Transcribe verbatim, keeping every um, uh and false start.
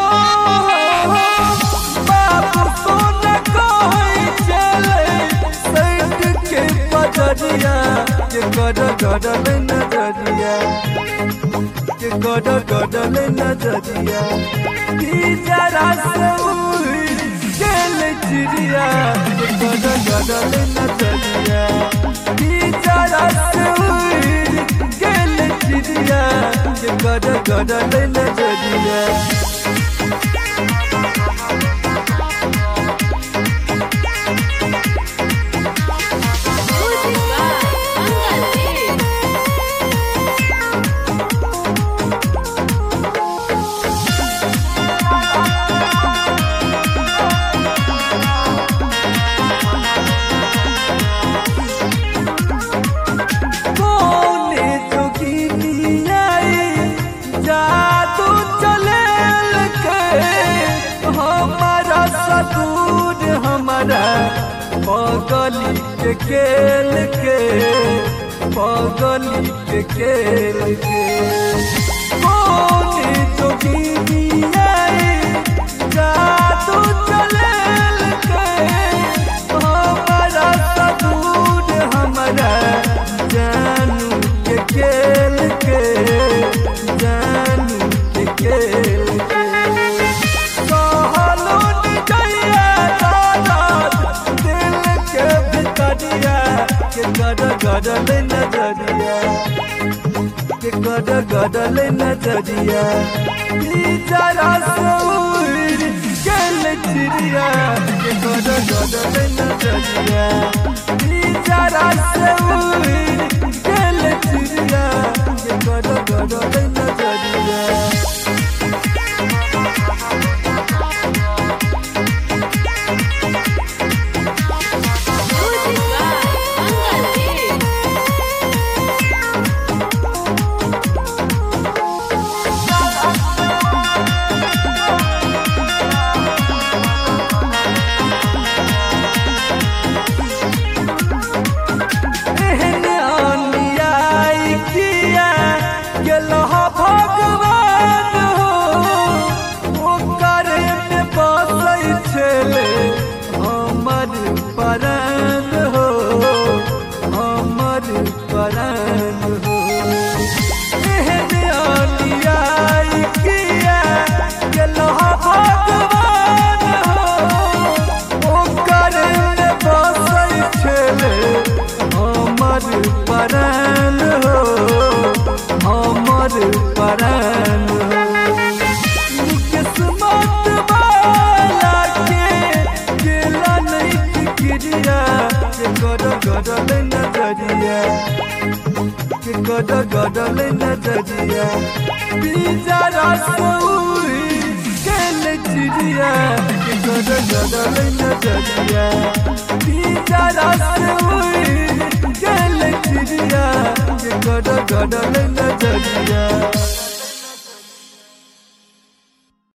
बाबू सोना कोई चले सैट के पजरिया के गड गडल नजरिया के गड गडल नजरिया जरा से चल चिड़िया के गड गडल नजरिया जरा से चल चिड़िया के गड गडल नजरिया पगली के खेल के पगली के खेल के कौन जोगिनिया जादू चलेल के हमारा सदूर हमारा जानू के खेल के जानू के खेल के के गड गडल नजरिया के गड गडल नजरिया जरा सूर चल चिड़िया के गड गडल नजरिया जरा सूर चल चिड़िया के गड गडल नजरिया परान हो हमर परान हो एहनियाई किया गेलहा भगवान हो ओकर में बसै छले हमर परान हो हमर परान हो किस्मत वाला के गेला नहीं चिड़िया के गड गडल नजरिया के गड गडल नजरिया जरा सूर चल चिड़िया के गड गडल नजरिया जरा सूर चल चिड़िया के गड गडल नजरिया।